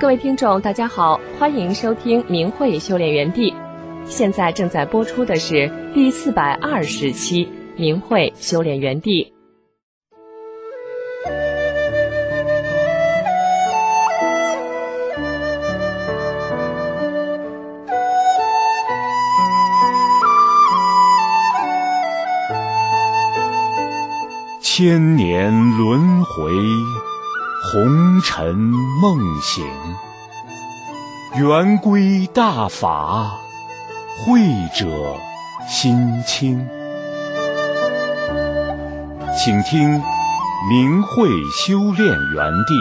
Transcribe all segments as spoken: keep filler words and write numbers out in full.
各位听众大家好，欢迎收听明慧修炼园地。现在正在播出的是第四百二十期明慧修炼园地。 千年轮回，红尘梦醒，圆规大法，慧者心清。请听明慧修炼园地。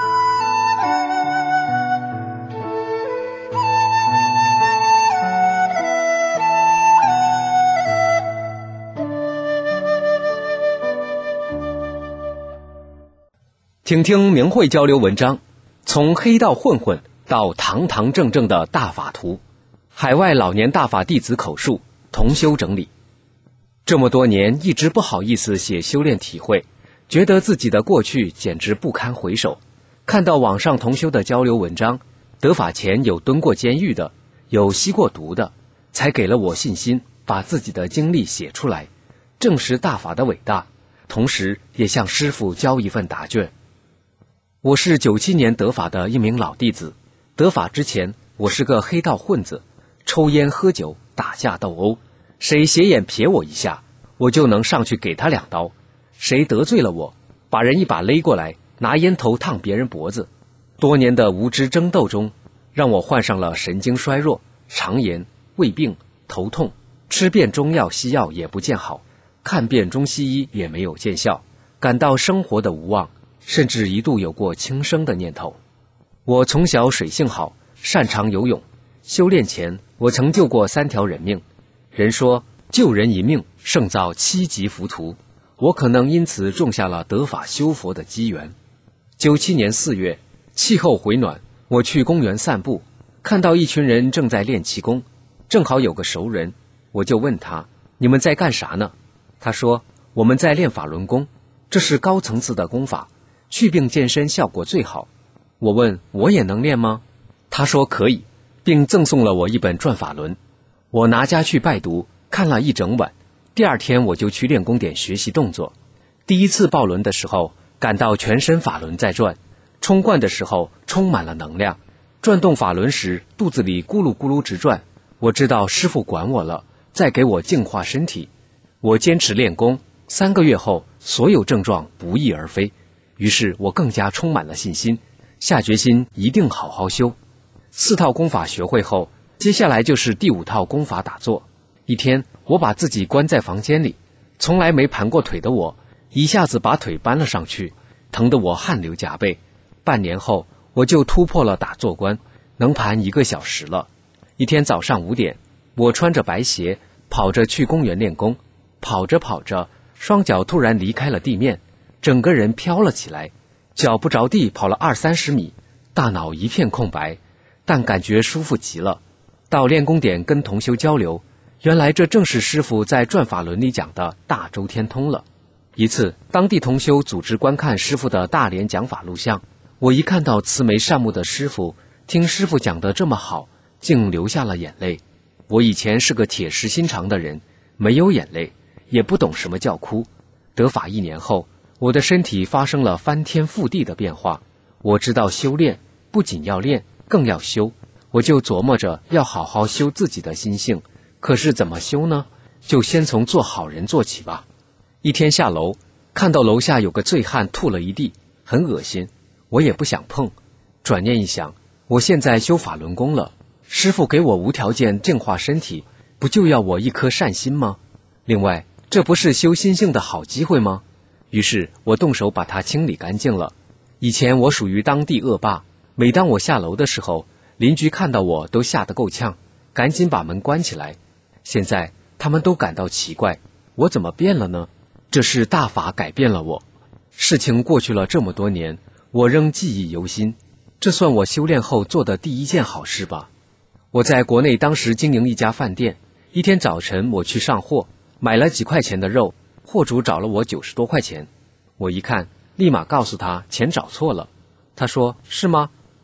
请听明慧交流文章，从黑道混混到堂堂正正的大法徒，海外老年大法弟子口述，同修整理。这么多年一直不好意思写修炼体会，觉得自己的过去简直不堪回首。看到网上同修的交流文章，得法前有蹲过监狱的，有吸过毒的，才给了我信心，把自己的经历写出来，证实大法的伟大，同时也向师父交一份答卷。我是九七年得法的一名老弟子，得法之前我是个黑道混子，抽烟喝酒打架斗殴，谁斜眼瞥我一下，我就能上去给他两刀，谁得罪了我，把人一把勒过来，拿烟头烫别人脖子。多年的无知争斗中，让我患上了神经衰弱、肠炎、胃病、头痛，吃遍中药西药也不见好，看遍中西医也没有见效，感到生活的无望，甚至一度有过轻生的念头。我从小水性好，擅长游泳，修炼前我曾救过三条人命。人说救人一命胜造七级浮屠，我可能因此种下了得法修佛的机缘。九七年四月，气候回暖，我去公园散步，看到一群人正在练气功，正好有个熟人，我就问他，你们在干啥呢？他说，我们在练法轮功，这是高层次的功法，祛病健身效果最好。我问我也能练吗？他说可以，并赠送了我一本转法轮。我拿家去拜读，看了一整晚。第二天我就去练功点学习动作。第一次抱轮的时候，感到全身法轮在转，冲灌的时候充满了能量，转动法轮时肚子里咕噜咕噜直转。我知道师父管我了，在给我净化身体。我坚持练功，三个月后所有症状不翼而飞。于是我更加充满了信心，下决心一定好好修。四套功法学会后，接下来就是第五套功法打坐。一天，我把自己关在房间里，从来没盘过腿的我，一下子把腿搬了上去，疼得我汗流浃背。半年后，我就突破了打坐关，能盘一个小时了。一天早上五点，我穿着白鞋，跑着去公园练功，跑着跑着，双脚突然离开了地面，整个人飘了起来，脚不着地跑了二三十米，大脑一片空白，但感觉舒服极了。到练功点跟同修交流，原来这正是师父在转法轮里讲的大周天通了。一次，当地同修组织观看师父的大连讲法录像，我一看到慈眉善目的师父，听师父讲得这么好，竟流下了眼泪。我以前是个铁石心肠的人，没有眼泪，也不懂什么叫哭。得法一年后，我的身体发生了翻天覆地的变化。我知道修炼不仅要练，更要修。我就琢磨着要好好修自己的心性，可是怎么修呢？就先从做好人做起吧。一天下楼，看到楼下有个醉汉吐了一地，很恶心，我也不想碰。转念一想，我现在修法轮功了，师父给我无条件净化身体，不就要我一颗善心吗？另外，这不是修心性的好机会吗？于是我动手把它清理干净了。以前我属于当地恶霸，每当我下楼的时候，邻居看到我都吓得够呛，赶紧把门关起来。现在他们都感到奇怪，我怎么变了呢？这是大法改变了我。事情过去了这么多年，我仍记忆犹新，这算我修炼后做的第一件好事吧。我在国内当时经营一家饭店，一天早晨我去上货，买了几块钱的肉，货主找了我九十多块钱。我一看，立马告诉他钱找错了。他说，是吗？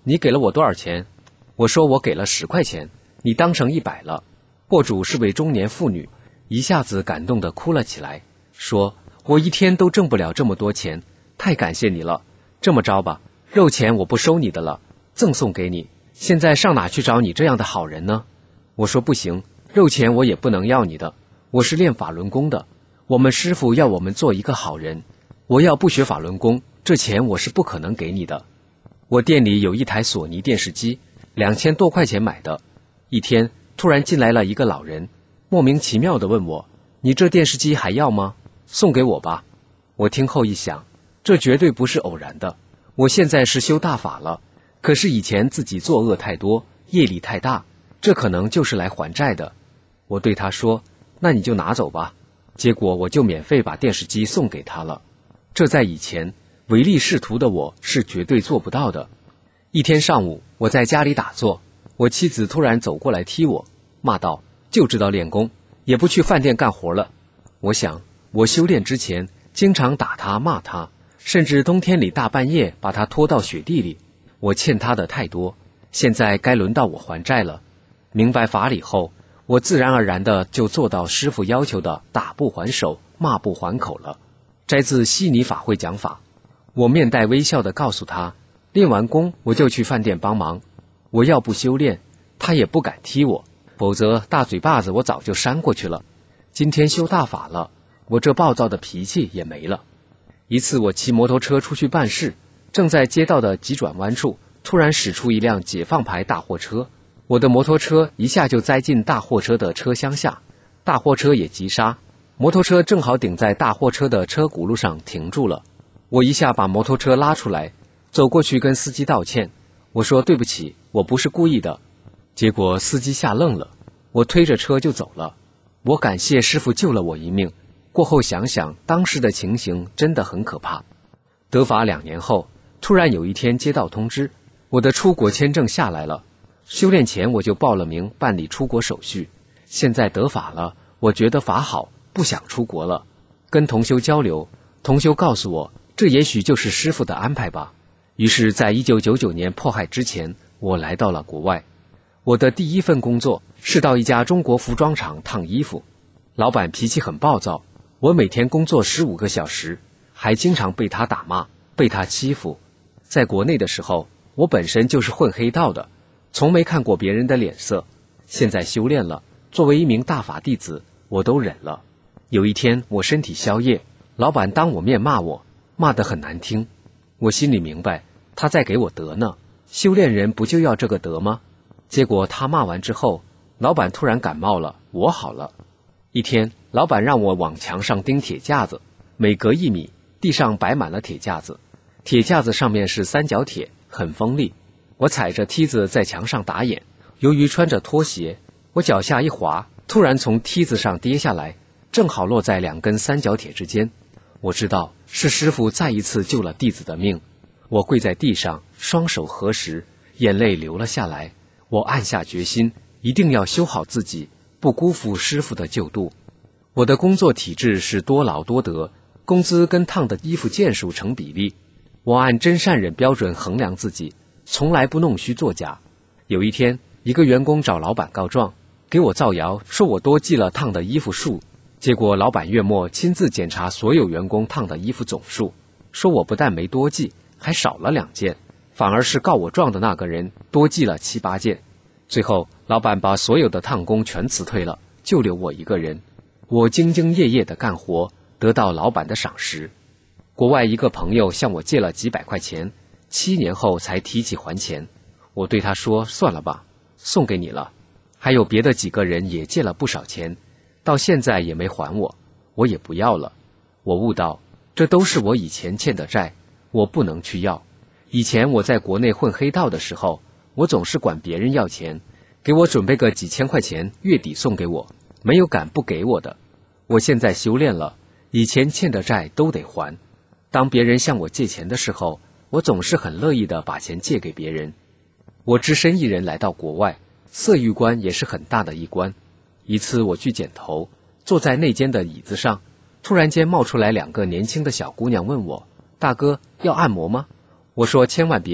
你给了我多少钱？我说我给了十块钱，你当成一百了。货主是位中年妇女，一下子感动地哭了起来，说我一天都挣不了这么多钱，太感谢你了。这么着吧，肉钱我不收你的了，赠送给你。现在上哪去找你这样的好人呢？我说不行，肉钱我也不能要你的，我是练法轮功的，我们师父要我们做一个好人，我要不学法轮功，这钱我是不可能给你的。我店里有一台索尼电视机，两千多块钱买的。一天突然进来了一个老人，莫名其妙地问我，你这电视机还要吗？送给我吧。我听后一想，这绝对不是偶然的，我现在是修大法了，可是以前自己作恶太多，业力太大，这可能就是来还债的。我对他说，那你就拿走吧。结果我就免费把电视机送给他了。这在以前唯利是图的我是绝对做不到的。一天上午，我在家里打坐，我妻子突然走过来踢我，骂道，就知道练功，也不去饭店干活了。我想，我修炼之前经常打他骂他，甚至冬天里大半夜把他拖到雪地里，我欠他的太多，现在该轮到我还债了。明白法理后，我自然而然的就做到师父要求的打不还手，骂不还口了。摘自悉尼法会讲法。我面带微笑地告诉他，练完功我就去饭店帮忙，我要不修炼，他也不敢踢我，否则大嘴巴子我早就扇过去了。今天修大法了，我这暴躁的脾气也没了。一次我骑摩托车出去办事，正在街道的急转弯处，突然驶出一辆解放牌大货车，我的摩托车一下就栽进大货车的车厢下，大货车也急刹，摩托车正好顶在大货车的车轱辘上停住了。我一下把摩托车拉出来，走过去跟司机道歉，我说对不起，我不是故意的。结果司机吓愣了，我推着车就走了。我感谢师父救了我一命，过后想想当时的情形真的很可怕。得法两年后，突然有一天接到通知，我的出国签证下来了。修炼前我就报了名办理出国手续，现在得法了，我觉得法好，不想出国了。跟同修交流，同修告诉我，这也许就是师父的安排吧。于是在一九九九年迫害之前，我来到了国外。我的第一份工作是到一家中国服装厂烫衣服，老板脾气很暴躁，我每天工作十五个小时，还经常被他打骂，被他欺负。在国内的时候，我本身就是混黑道的，从没看过别人的脸色。现在修炼了，作为一名大法弟子，我都忍了。有一天我身体宵夜，老板当我面骂我，骂得很难听。我心里明白，他在给我德呢，修炼人不就要这个德吗？结果他骂完之后，老板突然感冒了，我好了。一天，老板让我往墙上钉铁架子，每隔一米，地上摆满了铁架子，铁架子上面是三角铁，很锋利。我踩着梯子在墙上打眼，由于穿着拖鞋，我脚下一滑，突然从梯子上跌下来，正好落在两根三角铁之间。我知道是师父再一次救了弟子的命。我跪在地上，双手合十，眼泪流了下来。我暗下决心，一定要修好自己，不辜负师父的救度。我的工作体制是多劳多得，工资跟烫的衣服件数成比例。我按真善忍标准衡量自己，从来不弄虚作假。有一天，一个员工找老板告状，给我造谣，说我多记了烫的衣服数。结果老板月末亲自检查所有员工烫的衣服总数，说我不但没多记，还少了两件，反而是告我状的那个人多记了七八件。最后老板把所有的烫工全辞退了，就留我一个人。我兢兢业业地干活，得到老板的赏识。国外一个朋友向我借了几百块钱，七年后才提起还钱。我对他说，算了吧，送给你了。还有别的几个人也借了不少钱，到现在也没还我，我也不要了。我悟到，这都是我以前欠的债，我不能去要。以前我在国内混黑道的时候，我总是管别人要钱，给我准备个几千块钱，月底送给我，没有敢不给我的。我现在修炼了，以前欠的债都得还。当别人向我借钱的时候，我总是很乐意的把钱借给别人。我只身一人来到国外，色欲关也是很大的一关。一次我去剪头，坐在内间的椅子上，突然间冒出来两个年轻的小姑娘问我，大哥要按摩吗？我说千万别，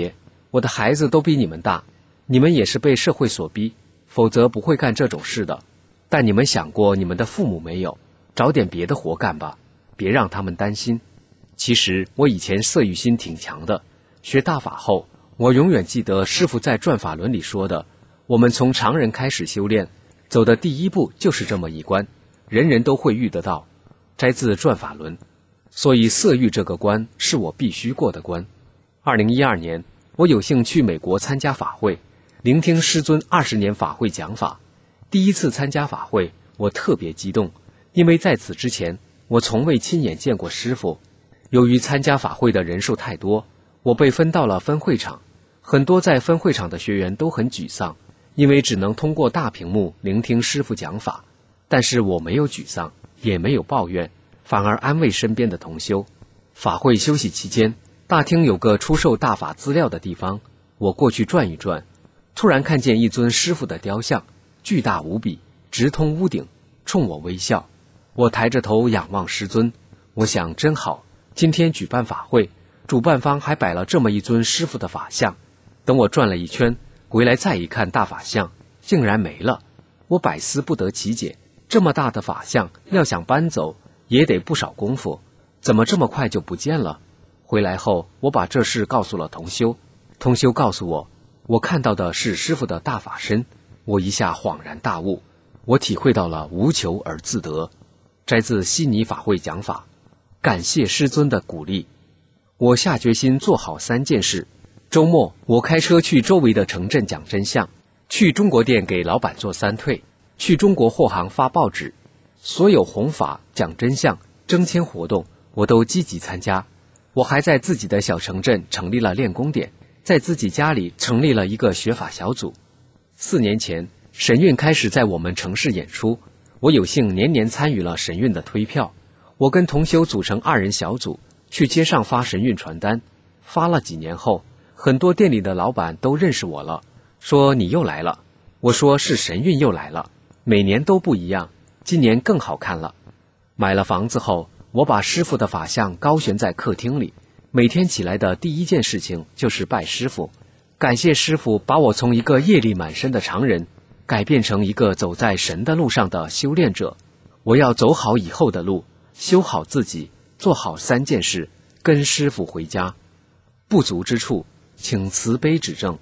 我的孩子都比你们大，你们也是被社会所逼，否则不会干这种事的。但你们想过你们的父母没有？找点别的活干吧，别让他们担心。其实我以前色欲心挺强的，学大法后，我永远记得师父在转法轮里说的，我们从常人开始修炼，走的第一步就是这么一关，人人都会遇得到，摘自转法轮。所以色欲这个关是我必须过的关。二零一二年，我有幸去美国参加法会，聆听师尊二十年法会讲法。第一次参加法会，我特别激动，因为在此之前，我从未亲眼见过师父。由于参加法会的人数太多，我被分到了分会场。很多在分会场的学员都很沮丧，因为只能通过大屏幕聆听师父讲法。但是我没有沮丧，也没有抱怨，反而安慰身边的同修。法会休息期间，大厅有个出售大法资料的地方，我过去转一转，突然看见一尊师父的雕像，巨大无比，直通屋顶，冲我微笑。我抬着头仰望师尊，我想真好，今天举办法会，主办方还摆了这么一尊师父的法像。等我转了一圈，回来再一看大法像，竟然没了。我百思不得其解，这么大的法像，要想搬走，也得不少功夫，怎么这么快就不见了？回来后，我把这事告诉了同修，同修告诉我，我看到的是师父的大法身。我一下恍然大悟，我体会到了无求而自得。摘自悉尼法会讲法，感谢师尊的鼓励。我下决心做好三件事。周末，我开车去周围的城镇讲真相，去中国店给老板做三退，去中国货行发报纸。所有弘法、讲真相、征签活动，我都积极参加。我还在自己的小城镇成立了练功点，在自己家里成立了一个学法小组。四年前，神韵开始在我们城市演出，我有幸年年参与了神韵的推票。我跟同修组成二人小组，去街上发神韵传单。发了几年后，很多店里的老板都认识我了，说你又来了。我说是神韵又来了，每年都不一样，今年更好看了。买了房子后，我把师父的法像高悬在客厅里，每天起来的第一件事情就是拜师父，感谢师父把我从一个业力满身的常人改变成一个走在神的路上的修炼者。我要走好以后的路，修好自己，做好三件事，跟师父回家。不足之处，请慈悲指正。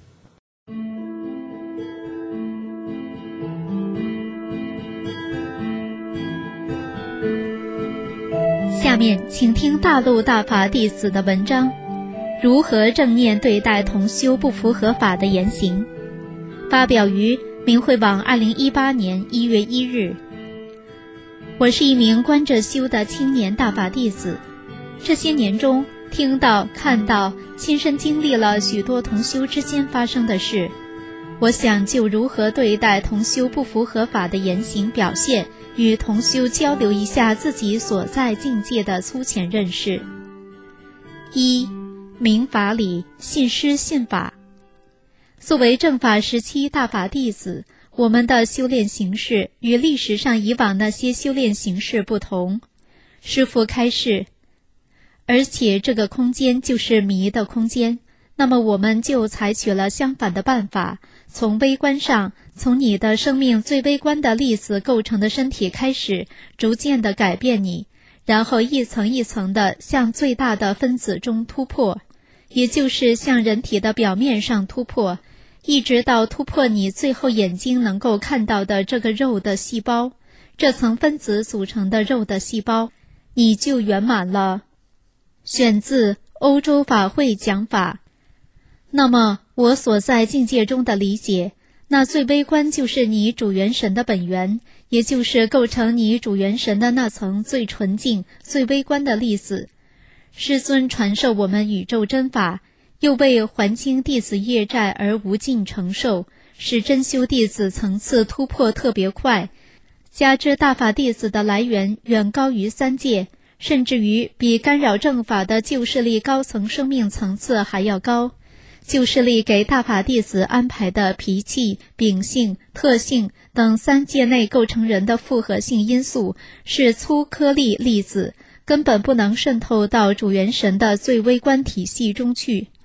下面请听大陆大法弟子的文章，如何正念对待同修不符合法的言行，发表于明慧网二零一八年一月一日。我是一名观着修的青年大法弟子，这些年中听到、看到、亲身经历了许多同修之间发生的事，我想就如何对待同修不符合法的言行表现，与同修交流一下自己所在境界的粗浅认识。一、明法理，信师信法。作为正法时期大法弟子，我们的修炼形式与历史上以往那些修炼形式不同。师父开示，而且这个空间就是迷的空间，那么我们就采取了相反的办法，从微观上，从你的生命最微观的粒子构成的身体开始，逐渐地改变你，然后一层一层地向最大的分子中突破，也就是向人体的表面上突破，一直到突破你最后眼睛能够看到的这个肉的细胞，这层分子组成的肉的细胞，你就圆满了。选自欧洲法会讲法。那么我所在境界中的理解，那最微观就是你主元神的本源，也就是构成你主元神的那层最纯净、最微观的粒子。师尊传授我们宇宙真法，又为还清弟子业债而无尽承受，使真修弟子层次突破特别快，加之大法弟子的来源远高于三界，甚至于比干扰正法的旧势力高层生命层次还要高。旧势力给大法弟子安排的脾气、秉性、特性等三界内构成人的复合性因素是粗颗粒粒子，根本不能渗透到主元神的最微观体系中去。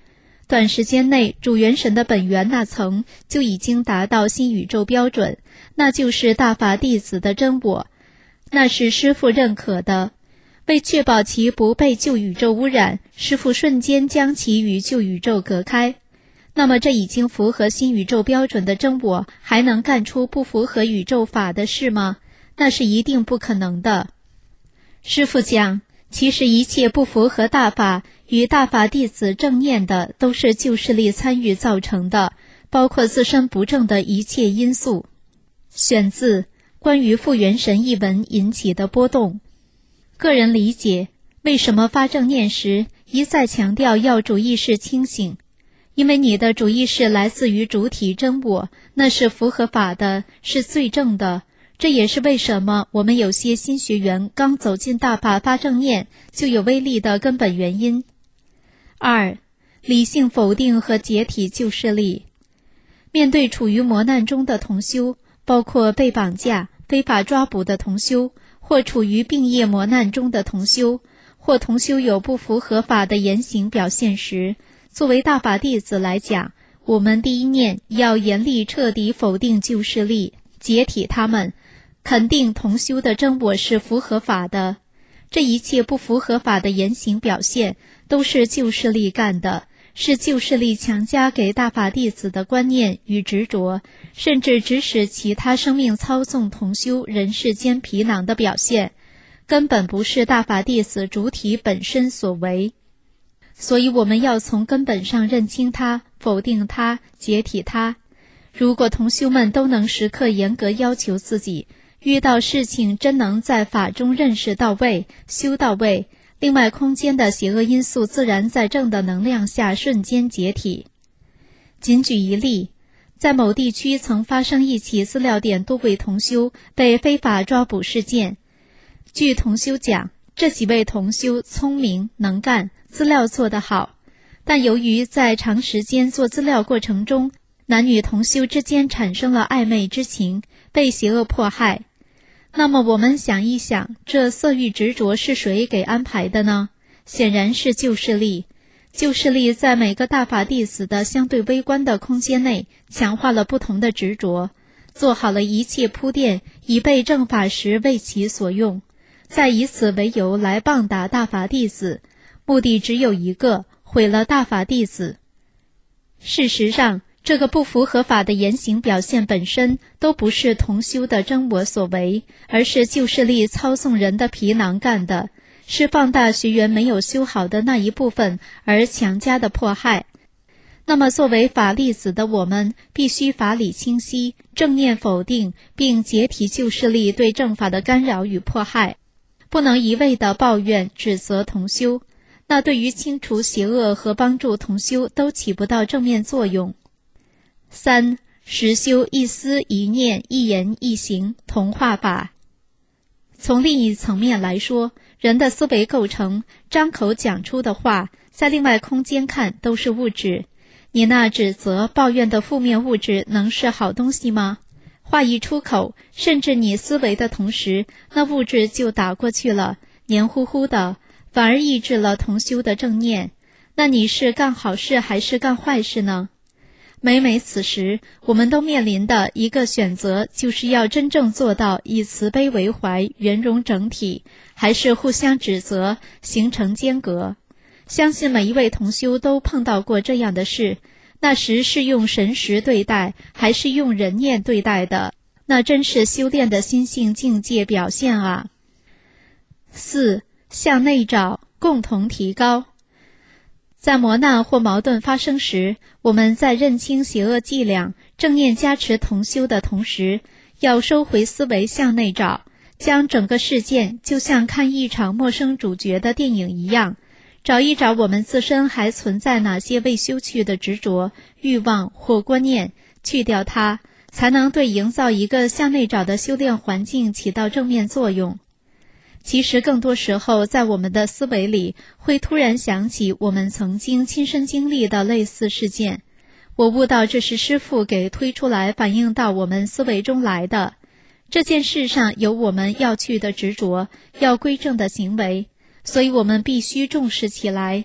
短时间内主元神的本源那层就已经达到新宇宙标准，那就是大法弟子的真我，那是师父认可的。为确保其不被旧宇宙污染，师父瞬间将其与旧宇宙隔开。那么这已经符合新宇宙标准的真我，还能干出不符合宇宙法的事吗？那是一定不可能的。师父讲，其实一切不符合大法与大法弟子正念的，都是旧势力参与造成的，包括自身不正的一切因素。选自《关于复元神》一文引起的波动。个人理解，为什么发正念时一再强调要主意识清醒？因为你的主意识来自于主体真我，那是符合法的，是最正的。这也是为什么我们有些新学员刚走进大法发正念就有威力的根本原因。二、理性否定和解体旧势力。面对处于磨难中的同修，包括被绑架、非法抓捕的同修，或处于病业磨难中的同修，或同修有不符合法的言行表现时，作为大法弟子来讲，我们第一念要严厉彻底否定旧势力，解体他们，肯定同修的真我是符合法的。这一切不符合法的言行表现，都是旧势力干的，是旧势力强加给大法弟子的观念与执着，甚至指使其他生命操纵同修人世间皮囊的表现，根本不是大法弟子主体本身所为。所以我们要从根本上认清它，否定它，解体它。如果同修们都能时刻严格要求自己，遇到事情真能在法中认识到位，修到位，另外空间的邪恶因素自然在正的能量下瞬间解体。仅举一例，在某地区曾发生一起资料点多位同修被非法抓捕事件。据同修讲，这几位同修聪明能干，资料做得好，但由于在长时间做资料过程中，男女同修之间产生了暧昧之情，被邪恶迫害。那么我们想一想，这色欲执着是谁给安排的呢？显然是旧势力。旧势力在每个大法弟子的相对微观的空间内，强化了不同的执着，做好了一切铺垫，以被正法时为其所用，再以此为由来棒打大法弟子，目的只有一个，毁了大法弟子。事实上，这个不符合法的言行表现本身都不是同修的真我所为，而是旧势力操纵人的皮囊干的，是放大学员没有修好的那一部分而强加的迫害。那么作为法弟子的我们，必须法理清晰，正念否定，并解体旧势力对正法的干扰与迫害，不能一味地抱怨指责同修，那对于清除邪恶和帮助同修都起不到正面作用。三、实修一思一念一言一行同化法。从另一层面来说，人的思维构成，张口讲出的话，在另外空间看都是物质。你那指责抱怨的负面物质能是好东西吗？话一出口，甚至你思维的同时，那物质就打过去了，黏糊糊的，反而抑制了同修的正念。那你是干好事还是干坏事呢？每每此时，我们都面临的一个选择，就是要真正做到以慈悲为怀，圆融整体，还是互相指责，形成间隔。相信每一位同修都碰到过这样的事，那时是用神识对待，还是用人念对待的？那真是修炼的心性境界表现啊！四、向内找，共同提高。在磨难或矛盾发生时，我们在认清邪恶伎俩，正念加持同修的同时，要收回思维向内找，将整个事件就像看一场陌生主角的电影一样，找一找我们自身还存在哪些未修去的执着、欲望或观念，去掉它，才能对营造一个向内找的修炼环境起到正面作用。其实更多时候，在我们的思维里，会突然想起我们曾经亲身经历的类似事件。我悟到这是师父给推出来反映到我们思维中来的。这件事上有我们要去的执着，要归正的行为，所以我们必须重视起来。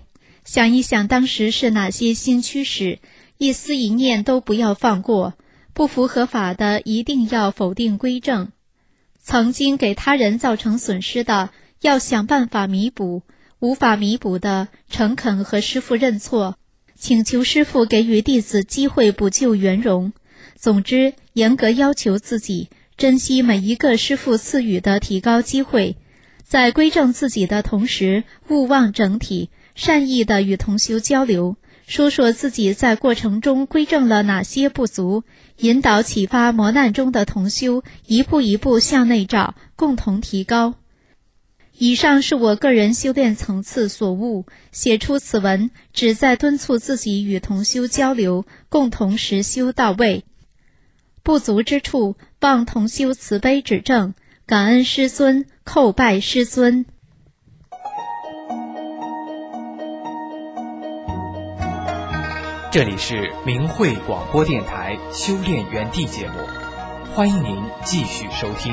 想一想当时是哪些新驱使，一丝一念都不要放过，不符合法的一定要否定归正。曾经给他人造成损失的，要想办法弥补，无法弥补的，诚恳和师父认错，请求师父给予弟子机会补救圆融。总之，严格要求自己，珍惜每一个师父赐予的提高机会，在归正自己的同时，勿忘整体，善意地与同修交流，说说自己在过程中归正了哪些不足，引导启发磨难中的同修一步一步向内找，共同提高。以上是我个人修炼层次所悟，写出此文旨在敦促自己与同修交流，共同实修到位。不足之处，望同修慈悲指正，感恩师尊，叩拜师尊。 这里是明慧广播电台修炼园地节目，欢迎您继续收听。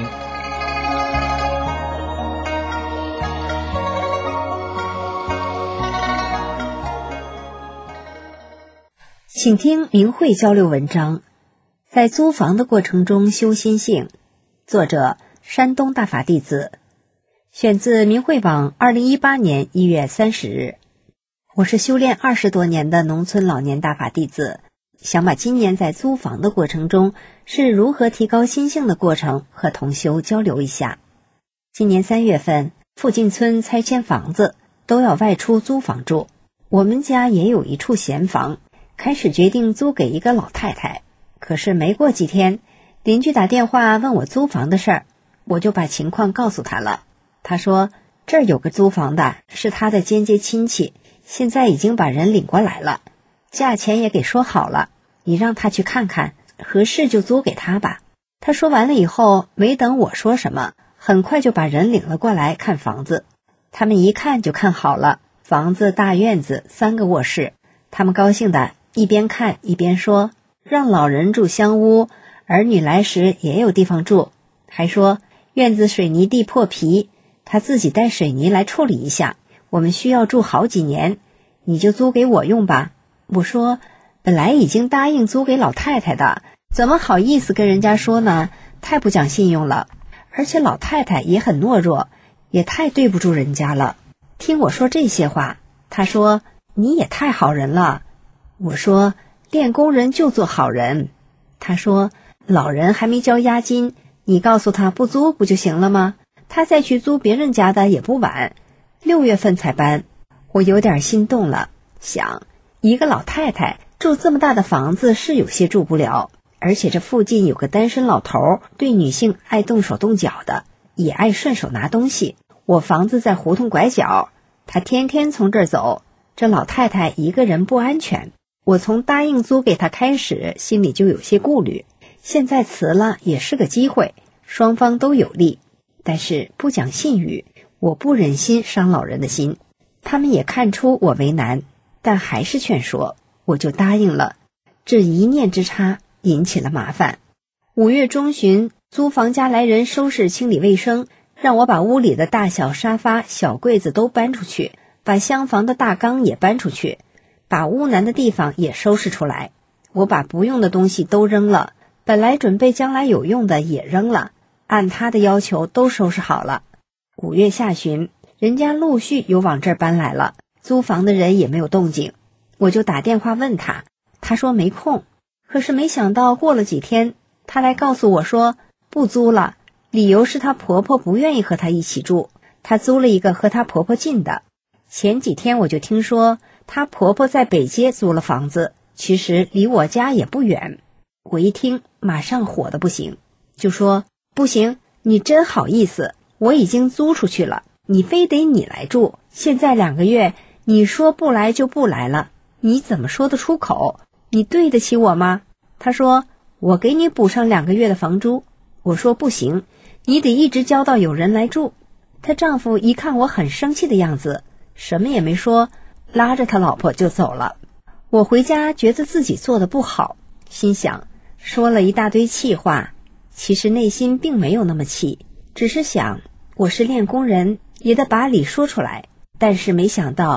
请听明慧交流文章，在租房的过程中修心性，作者山东大法弟子，选自明慧网二零一八年一月三十日。我是修炼二十多年的农村老年大法弟子，想把今年在租房的过程中是如何提高心性的过程和同修交流一下。今年三月份，附近村拆迁房子，都要外出租房住，我们家也有一处闲房，开始决定租给一个老太太。可是没过几天，邻居打电话问我租房的事儿，我就把情况告诉他了。他说这儿有个租房的，是他的间接亲戚，现在已经把人领过来了，价钱也给说好了，你让他去看看，合适就租给他吧。他说完了以后，没等我说什么，很快就把人领了过来看房子。他们一看就看好了，房子大院子，三个卧室。他们高兴的一边看一边说，让老人住厢屋，儿女来时也有地方住，还说院子水泥地破皮，他自己带水泥来处理一下，我们需要住好几年，你就租给我用吧。我说本来已经答应租给老太太的，怎么好意思跟人家说呢？太不讲信用了，而且老太太也很懦弱，也太对不住人家了。听我说这些话，他说你也太好人了。我说练功人就做好人。他说老人还没交押金，你告诉他不租不就行了吗？他再去租别人家的也不晚，六月份才搬。我有点心动了，想一个老太太住这么大的房子是有些住不了，而且这附近有个单身老头，对女性爱动手动脚的，也爱顺手拿东西。我房子在胡同拐角，他天天从这儿走，这老太太一个人不安全。我从答应租给他开始，心里就有些顾虑，现在辞了也是个机会，双方都有利。但是不讲信誉，我不忍心伤老人的心。他们也看出我为难，但还是劝说，我就答应了。这一念之差引起了麻烦。五月中旬，租房家来人收拾清理卫生，让我把屋里的大小沙发、小柜子都搬出去，把厢房的大缸也搬出去，把屋南的地方也收拾出来。我把不用的东西都扔了，本来准备将来有用的也扔了，按他的要求都收拾好了。五月下旬，人家陆续有往这儿搬来了，租房的人也没有动静，我就打电话问他，他说没空。可是没想到过了几天，他来告诉我说不租了，理由是她婆婆不愿意和她一起住，她租了一个和她婆婆近的。前几天我就听说她婆婆在北街租了房子，其实离我家也不远。我一听马上火得不行，就说不行，你真好意思，我已经租出去了，你非得你来住，现在两个月你说不来就不来了，你怎么说得出口？你对得起我吗？他说我给你补上两个月的房租。我说不行，你得一直交到有人来住。她丈夫一看我很生气的样子，什么也没说，拉着他老婆就走了。我回家觉得自己做得不好，心想说了一大堆气话，其实内心并没有那么气，只是想我是练功人，也得把理说出来。但是没想到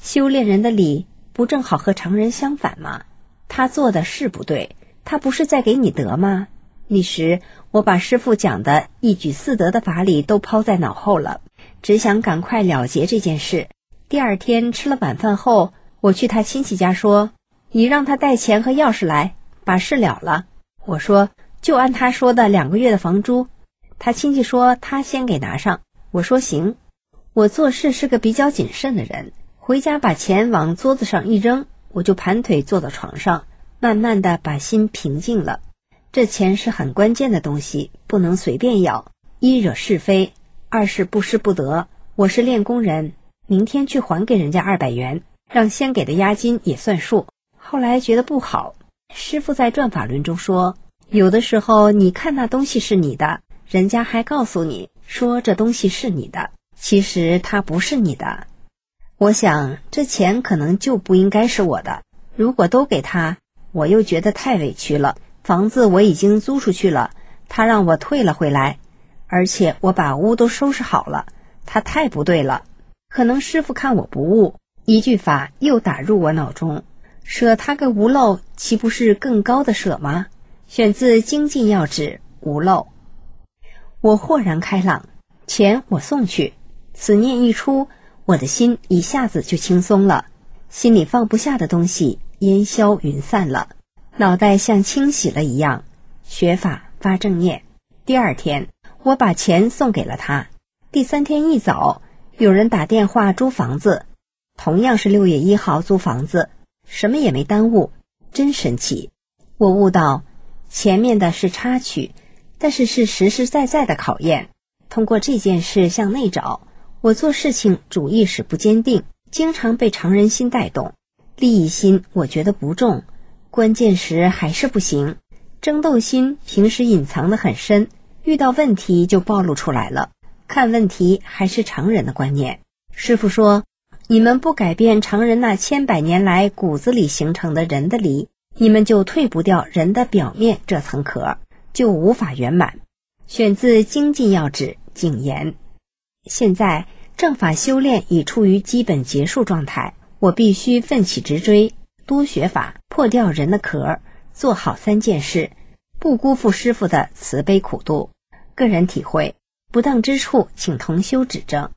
修炼人的理不正好和常人相反吗？他做的是不对，他不是在给你得吗？那时我把师父讲的一举四得的法理都抛在脑后了，只想赶快了结这件事。第二天吃了晚饭后，我去他亲戚家说，你让他带钱和钥匙来，把事了了。我说就按他说的两个月的房租。他亲戚说他先给拿上。我说行。我做事是个比较谨慎的人，回家把钱往桌子上一扔，我就盘腿坐到床上，慢慢的把心平静了。这钱是很关键的东西，不能随便要，一惹是非，二是不失不得。我是练功人，明天去还给人家二百元，让先给的押金也算数。后来觉得不好，师父在转法轮中说，有的时候你看那东西是你的，人家还告诉你说这东西是你的，其实它不是你的。我想这钱可能就不应该是我的，如果都给他，我又觉得太委屈了。房子我已经租出去了，他让我退了回来，而且我把屋都收拾好了，他太不对了。可能师父看我不悟，一句法又打入我脑中，舍他个无漏，岂不是更高的舍吗？选自精进要旨无漏。我豁然开朗，钱我送去，此念一出，我的心一下子就轻松了，心里放不下的东西烟消云散了，脑袋像清洗了一样，学法发正念。第二天我把钱送给了他。第三天一早，有人打电话租房子，同样是六月一号租房子，什么也没耽误，真神奇。我悟到前面的是插曲，但是是实实在在的考验。通过这件事向内找，我做事情主意识不坚定，经常被常人心带动，利益心我觉得不重，关键时还是不行。争斗心平时隐藏得很深，遇到问题就暴露出来了。看问题还是常人的观念。师父说，你们不改变常人那千百年来骨子里形成的人的理，你们就退不掉人的表面这层壳，就无法圆满。选自精进要旨谨言。现在正法修炼已处于基本结束状态，我必须奋起直追，多学法，破掉人的壳，做好三件事，不辜负师父的慈悲苦度。个人体会，不当之处请同修指正。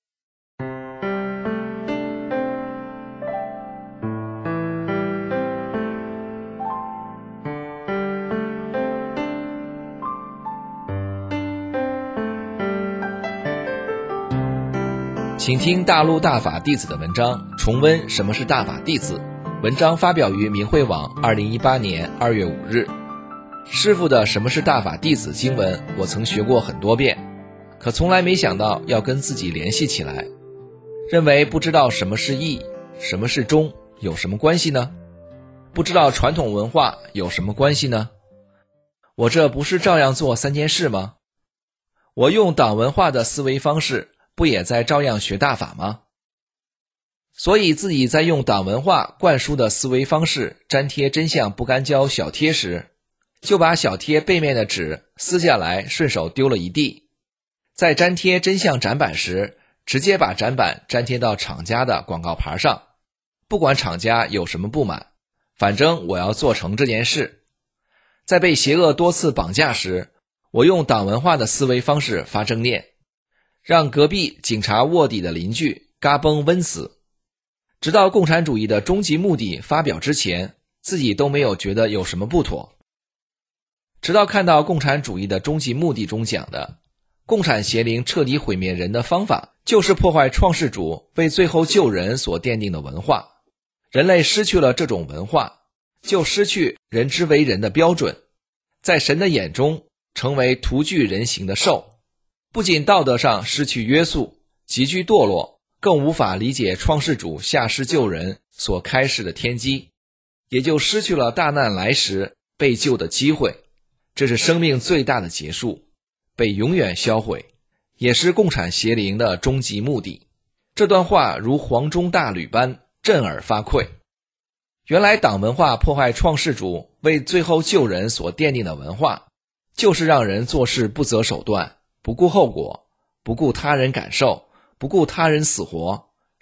请听大陆大法弟子的文章，重温什么是大法弟子。文章发表于明慧网二零一八年二月五日。师父的什么是大法弟子经文我曾学过很多遍，可从来没想到要跟自己联系起来，认为不知道什么是义，什么是忠有什么关系呢？不知道传统文化有什么关系呢？我这不是照样做三件事吗？我用党文化的思维方式，不也在照样学大法吗？所以自己在用党文化灌输的思维方式粘贴真相不干胶小贴时，就把小贴背面的纸撕下来顺手丢了一地。在粘贴真相展板时，直接把展板粘贴到厂家的广告牌上，不管厂家有什么不满，反正我要做成这件事。在被邪恶多次绑架时，我用党文化的思维方式发正念，让隔壁警察卧底的邻居嘎嘣温死。直到共产主义的终极目的发表之前，自己都没有觉得有什么不妥。直到看到共产主义的终极目的中讲的，共产邪灵彻底毁灭人的方法，就是破坏创世主为最后救人所奠定的文化。人类失去了这种文化，就失去人之为人的标准，在神的眼中成为徒具人形的兽，不仅道德上失去约束，急剧堕落，更无法理解创世主下世救人所开示的天机，也就失去了大难来时被救的机会。这是生命最大的结束，被永远销毁，也是共产邪灵的终极目的。这段话如黄钟大吕般震耳发聩。原来党文化破坏创世主为最后救人所奠定的文化，就是让人做事不择手段，不顾后果，不顾他人感受，不顾他人死活，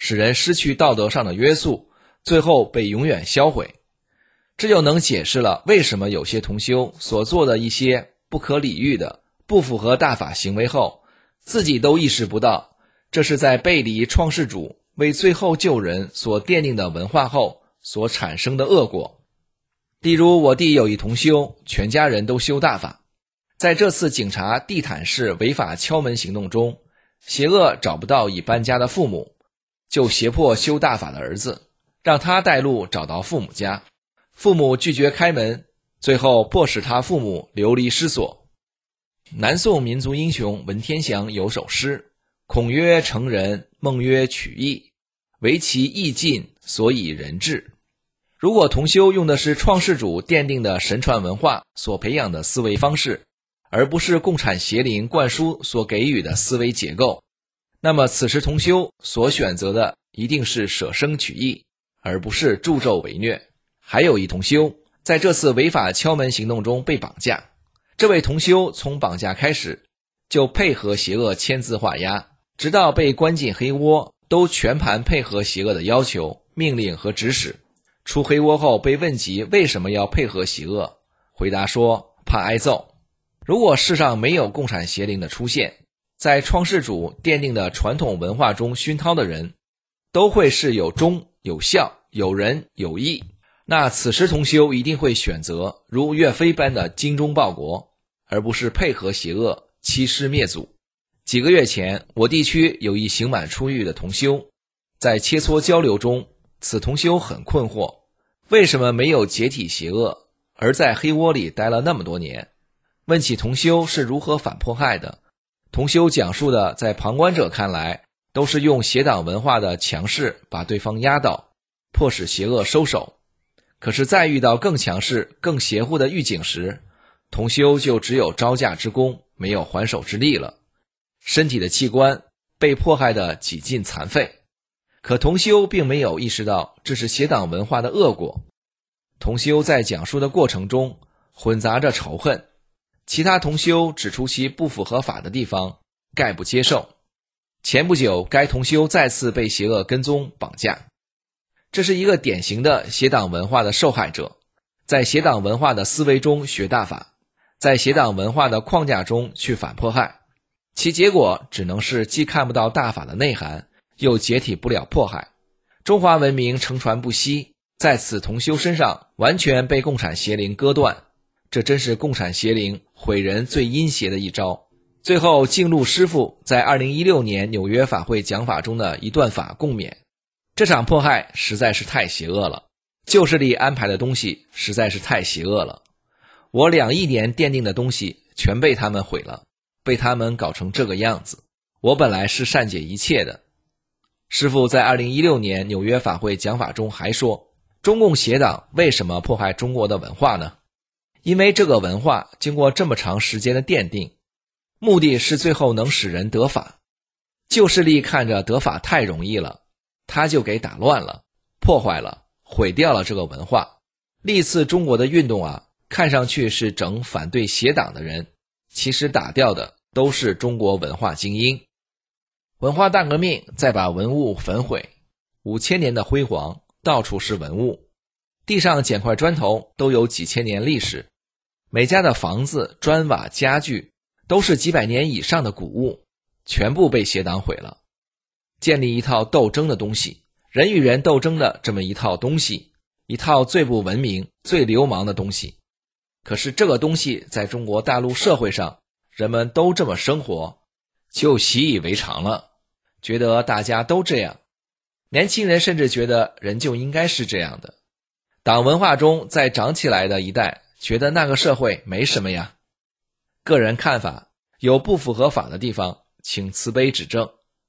使人失去道德上的约束，最后被永远销毁。这就能解释了为什么有些同修所做的一些不可理喻的、不符合大法行为后，自己都意识不到，这是在背离创世主为最后救人所奠定的文化后所产生的恶果。例如我弟有一同修，全家人都修大法，在这次警察地毯式违法敲门行动中，邪恶找不到已搬家的父母，就胁迫修大法的儿子，让他带路找到父母家。父母拒绝开门，最后迫使他父母流离失所。南宋民族英雄文天祥有首诗：孔曰成人，孟曰取义，唯其义尽，所以人治。如果同修用的是创世主奠定的神传文化所培养的思维方式，而不是共产邪灵灌输所给予的思维结构，那么此时同修所选择的一定是舍生取义，而不是助纣为虐。还有一同修在这次违法敲门行动中被绑架，这位同修从绑架开始就配合邪恶签字画押，直到被关进黑窝，都全盘配合邪恶的要求、命令和指使。出黑窝后被问及为什么要配合邪恶，回答说怕挨揍。如果世上没有共产邪灵的出现，在创世主奠定的传统文化中熏陶的人，都会是有忠、有孝、有仁、有义。那此时同修一定会选择如岳飞般的精忠报国，而不是配合邪恶欺师灭祖。几个月前，我地区有一刑满出狱的同修，在切磋交流中，此同修很困惑，为什么没有解体邪恶，而在黑窝里待了那么多年？问起同修是如何反迫害的，同修讲述的在旁观者看来，都是用邪党文化的强势把对方压倒，迫使邪恶收手。可是在遇到更强势、更邪乎的狱警时，同修就只有招架之功，没有还手之力了。身体的器官被迫害得几近残废，可同修并没有意识到这是邪党文化的恶果。同修在讲述的过程中混杂着仇恨，其他同修指出其不符合法的地方，概不接受。前不久，该同修再次被邪恶跟踪绑架。这是一个典型的邪党文化的受害者，在邪党文化的思维中学大法，在邪党文化的框架中去反迫害，其结果只能是既看不到大法的内涵，又解体不了迫害。中华文明承传不息，在此同修身上完全被共产邪灵割断，这真是共产邪灵毁人最阴邪的一招。最后，净路师父在二零一六年纽约法会讲法中的一段法共勉：这场迫害实在是太邪恶了，旧势力安排的东西实在是太邪恶了。我两亿年奠定的东西全被他们毁了，被他们搞成这个样子。我本来是善解一切的。师父在二零一六年纽约法会讲法中还说，中共邪党为什么迫害中国的文化呢？因为这个文化经过这么长时间的奠定，目的是最后能使人得法。旧势力看着得法太容易了，他就给打乱了，破坏了，毁掉了这个文化。历次中国的运动啊，看上去是整反对邪党的人，其实打掉的都是中国文化精英。文化大革命再把文物焚毁，五千年的辉煌，到处是文物，地上捡块砖头都有几千年历史，每家的房子、砖瓦、家具都是几百年以上的古物，全部被邪党毁了。建立一套斗争的东西，人与人斗争的这么一套东西，一套最不文明、最流氓的东西。可是这个东西在中国大陆社会上，人们都这么生活，就习以为常了，觉得大家都这样。年轻人甚至觉得人就应该是这样的。党文化中再长起来的一代，觉得那个社会没什么呀。个人看法，有不符合法的地方，请慈悲指正。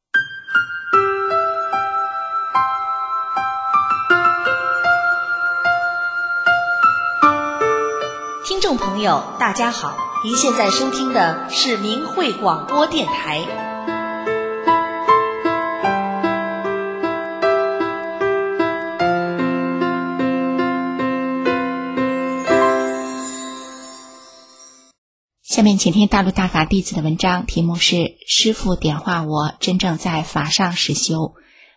听众朋友大家好，您现在收听的是明慧广播电台。 下面请听大陆大法弟子的文章，题目是师父点化我真正在法上实修，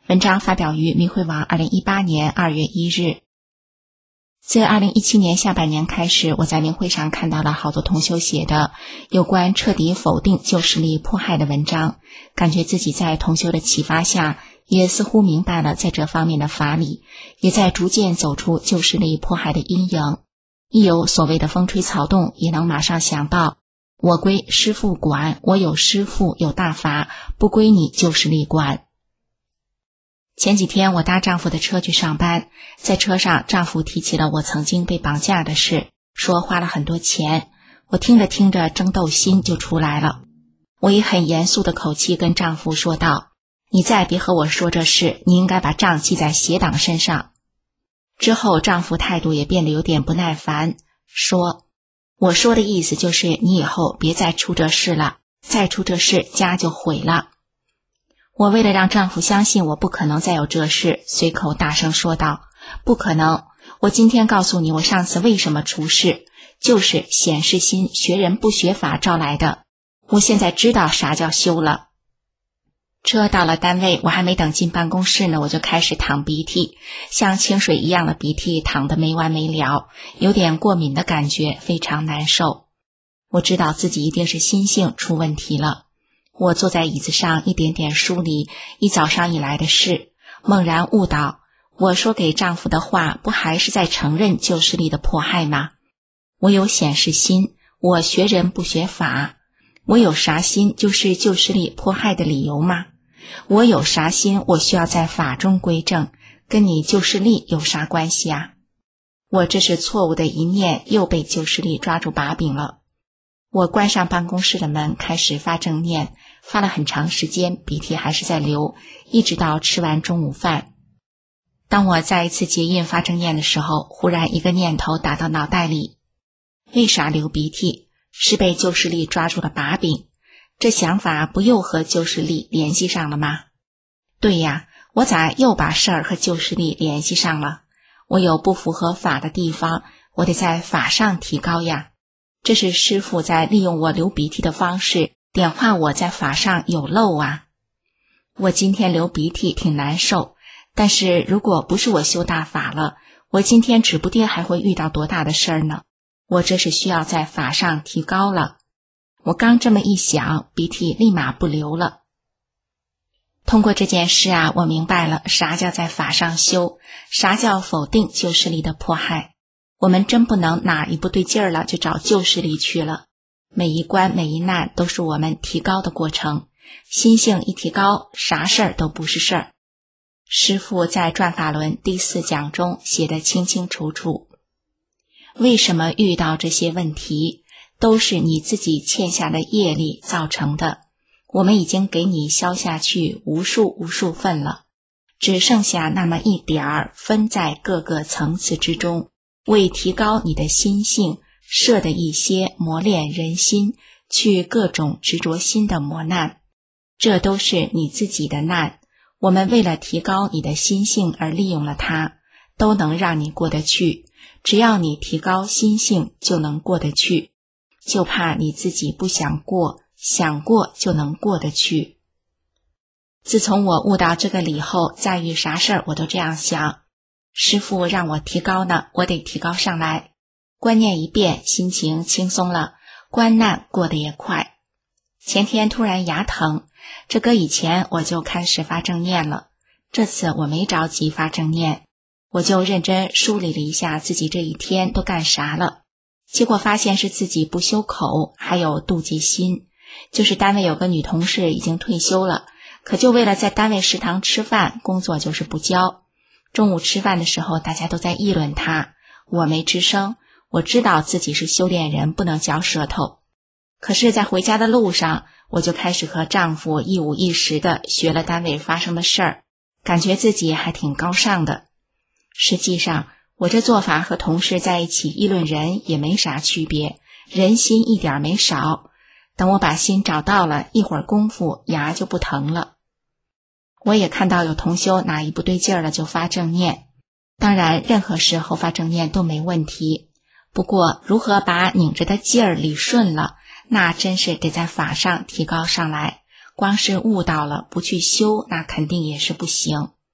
文章发表于明慧网二零一八年二月一日。自二零一七年下半年开始，我在明慧上看到了好多同修写的有关彻底否定旧势力迫害的文章，感觉自己在同修的启发下，也似乎明白了在这方面的法理，也在逐渐走出旧势力迫害的阴影。一有所谓的风吹草动，也能马上想到我归师父管，我有师父有大法，不归你旧势力管。前几天我搭丈夫的车去上班，在车上丈夫提起了我曾经被绑架的事，说花了很多钱。我听着听着争斗心就出来了，我以很严肃的口气跟丈夫说道，你再别和我说这事，你应该把账记在邪党身上。之后丈夫态度也变得有点不耐烦，说我说的意思就是你以后别再出这事了，再出这事家就毁了。我为了让丈夫相信我不可能再有这事，随口大声说道，不可能，我今天告诉你我上次为什么出事，就是显示心学人不学法招来的，我现在知道啥叫修了。车到了单位，我还没等进办公室呢，我就开始淌鼻涕，像清水一样的鼻涕淌得没完没了，有点过敏的感觉，非常难受。我知道自己一定是心性出问题了。我坐在椅子上一点点梳理一早上以来的事，猛然悟到，我说给丈夫的话不还是在承认旧势力的迫害吗？我有显示心，我学人不学法，我有啥心就是旧势力迫害的理由吗？我有啥心我需要在法中归正，跟你旧势力有啥关系啊？我这是错误的一念，又被旧势力抓住把柄了。我关上办公室的门，开始发正念，发了很长时间，鼻涕还是在流，一直到吃完中午饭。当我再一次结印发正念的时候，忽然一个念头打到脑袋里，为啥流鼻涕？是被旧势力抓住了把柄，这想法不又和旧势力联系上了吗？对呀，我咋又把事儿和旧势力联系上了？我有不符合法的地方，我得在法上提高呀。这是师父在利用我流鼻涕的方式点化我在法上有漏啊。我今天流鼻涕挺难受，但是如果不是我修大法了，我今天指不定还会遇到多大的事儿呢。我这是需要在法上提高了。我刚这么一想，鼻涕立马不流了。通过这件事啊，我明白了啥叫在法上修，啥叫否定旧势力的迫害。我们真不能哪一不对劲儿了就找旧势力去了，每一关每一难都是我们提高的过程，心性一提高，啥事儿都不是事儿。师父在转法轮第四讲中写得清清楚楚，为什么遇到这些问题，都是你自己欠下的业力造成的，我们已经给你消下去无数无数份了，只剩下那么一点儿分在各个层次之中，为提高你的心性设的一些磨练人心去各种执着心的磨难，这都是你自己的难，我们为了提高你的心性而利用了它，都能让你过得去，只要你提高心性就能过得去，就怕你自己不想过，想过就能过得去。自从我悟到这个理后，再遇啥事儿我都这样想，师父让我提高呢，我得提高上来。观念一变，心情轻松了，关难过得也快。前天突然牙疼，这搁以前我就开始发正念了，这次我没着急发正念，我就认真梳理了一下自己这一天都干啥了。结果发现是自己不修口，还有妒忌心。就是单位有个女同事已经退休了，可就为了在单位食堂吃饭，工作就是不交。中午吃饭的时候大家都在议论她，我没吱声，我知道自己是修炼人，不能嚼舌头。可是在回家的路上，我就开始和丈夫一五一十的学了单位发生的事儿，感觉自己还挺高尚的。实际上我这做法和同事在一起议论人也没啥区别，人心一点没少。等我把心找到了，一会儿功夫牙就不疼了。我也看到有同修哪一不对劲儿了就发正念，当然任何时候发正念都没问题，不过如何把拧着的劲儿理顺了，那真是得在法上提高上来，光是悟到了不去修，那肯定也是不行。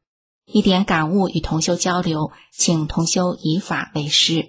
一点感悟与同修交流，请同修以法为师。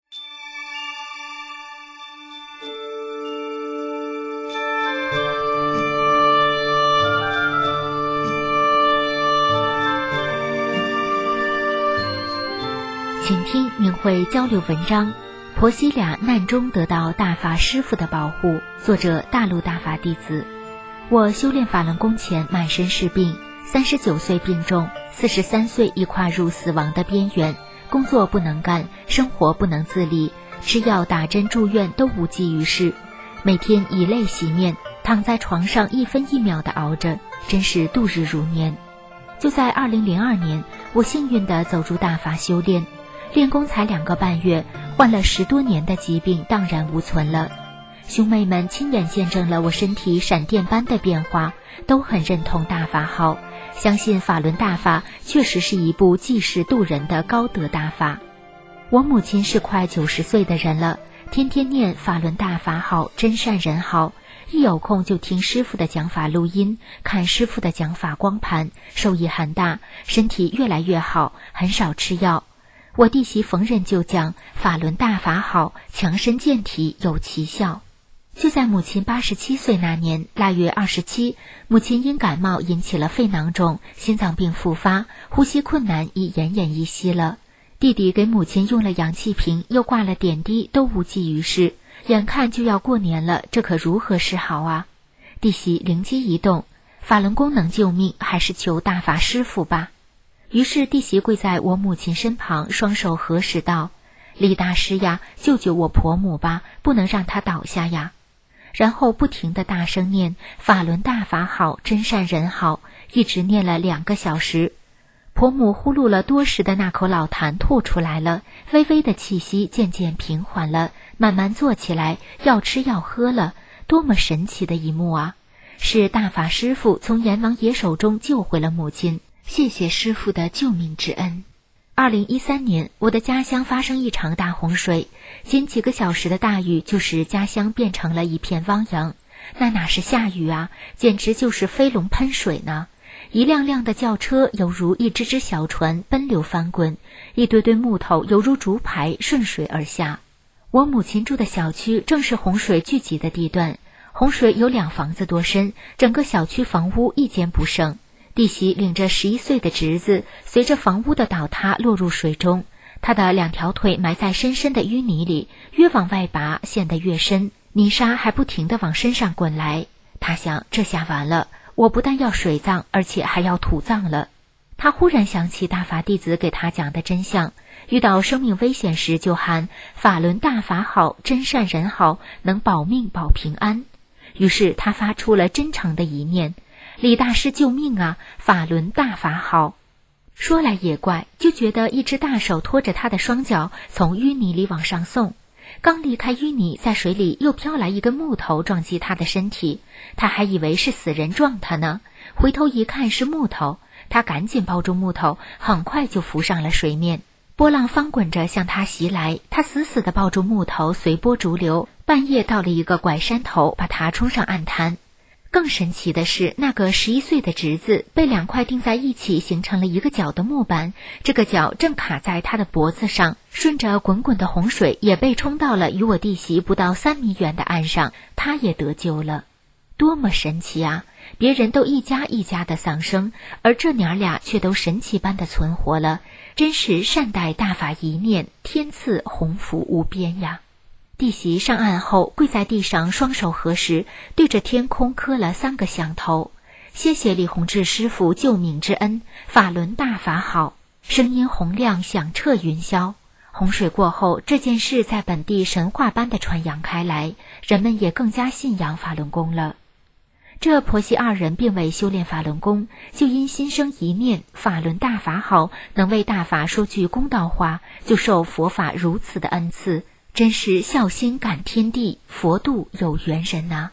请听明慧交流文章，婆媳俩难中得到大法师父的保护。作者大陆大法弟子。我修炼法轮功前满身是病，三十九岁病重，四十三岁已跨入死亡的边缘，工作不能干，生活不能自理，吃药打针住院都无济于事，每天以泪洗面，躺在床上一分一秒地熬着，真是度日如年。就在二零零二年，我幸运地走入大法修炼，练功才两个半月，患了十多年的疾病荡然无存了。兄妹们亲眼见证了我身体闪电般的变化，都很认同大法好，相信法轮大法确实是一部济世渡人的高德大法。我母亲是快九十岁的人了，天天念法轮大法好，真善人好，一有空就听师父的讲法录音，看师父的讲法光盘，受益很大，身体越来越好，很少吃药。我弟媳逢人就讲法轮大法好，强身健体有奇效。就在母亲八十七岁那年腊月二十七，母亲因感冒引起了肺囊肿，心脏病复发，呼吸困难，已奄奄一息了。弟弟给母亲用了氧气瓶，又挂了点滴，都无济于事。眼看就要过年了，这可如何是好啊？弟媳灵机一动，法轮功能救命，还是求大法师父吧。于是弟媳跪在我母亲身旁，双手合十道：李大师呀，救救我婆母吧，不能让她倒下呀。然后不停地大声念法轮大法好，真善人好，一直念了两个小时。婆母呼噜了多时的那口老痰吐出来了，微微的气息渐渐平缓了，慢慢坐起来，要吃要喝了。多么神奇的一幕啊！是大法师父从阎王爷手中救回了母亲，谢谢师父的救命之恩。二零一三年，我的家乡发生一场大洪水，仅几个小时的大雨就使家乡变成了一片汪洋。那哪是下雨啊，简直就是飞龙喷水呢！一辆辆的轿车犹如一只只小船奔流翻滚，一堆堆木头犹如竹排顺水而下。我母亲住的小区正是洪水聚集的地段，洪水有两房子多深，整个小区房屋一间不剩。弟媳领着十一岁的侄子，随着房屋的倒塌落入水中，他的两条腿埋在深深的淤泥里，越往外拔陷得越深，泥沙还不停地往身上滚来。他想，这下完了，我不但要水葬，而且还要土葬了。他忽然想起大法弟子给他讲的真相，遇到生命危险时就喊法轮大法好，真善人好，能保命保平安。于是他发出了真诚的一念：李大师救命啊，法轮大法好。说来也怪，就觉得一只大手拖着他的双脚从淤泥里往上送，刚离开淤泥，在水里又飘来一根木头撞击他的身体，他还以为是死人撞他呢，回头一看是木头，他赶紧抱住木头，很快就浮上了水面。波浪翻滚着向他袭来，他死死地抱住木头，随波逐流，半夜到了一个拐山头，把他冲上岸滩。更神奇的是，那个十一岁的侄子被两块钉在一起形成了一个角的木板，这个角正卡在他的脖子上，顺着滚滚的洪水也被冲到了与我弟媳不到三米远的岸上，他也得救了。多么神奇啊！别人都一家一家的丧生，而这娘俩却都神奇般的存活了，真是善待大法一念，天赐鸿福无边呀！弟媳上岸后跪在地上，双手合十，对着天空磕了三个响头：谢谢李洪志师傅救命之恩，法轮大法好。声音洪亮，响彻云霄。洪水过后，这件事在本地神话般的传扬开来，人们也更加信仰法轮功了。这婆媳二人并未修炼法轮功，就因心生一念法轮大法好，能为大法说句公道话，就受佛法如此的恩赐，真是孝心感天地，佛度有缘人呐、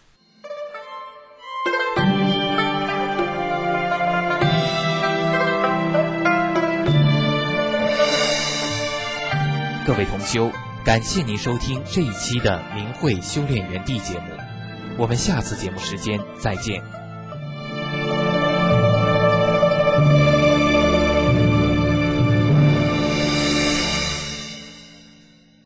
各位同修，感谢您收听这一期的明慧修炼园地节目，我们下次节目时间再见。